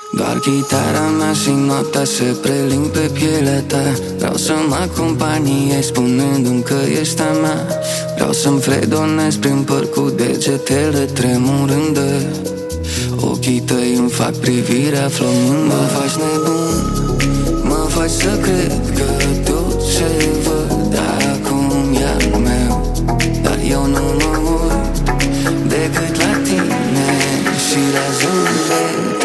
Doar chitara mea și noaptea se preling pe pielea ta. Vreau să mă acompaniezi spunându-mi că ești a mea. Vreau să-mi fredonezi prin păr cu degetele tremurândă. Ochii tăi îmi fac privirea flămândă. Mă faci nebun, mă faci să cred că tot ce văd acum e al meu. Dar eu nu mă uit decât la tine și la zâmbet